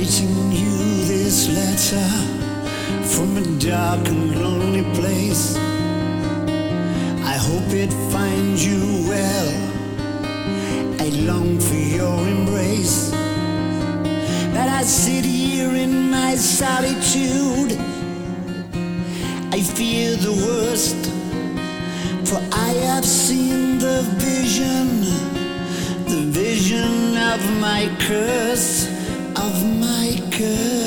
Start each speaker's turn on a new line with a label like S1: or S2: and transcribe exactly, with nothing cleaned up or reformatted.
S1: writing you this letter from a dark and lonely place. I hope it finds you well. I long for your embrace. But I sit here in my solitude. I fear the worst, for I have seen the vision, the vision of my curse, of my curse.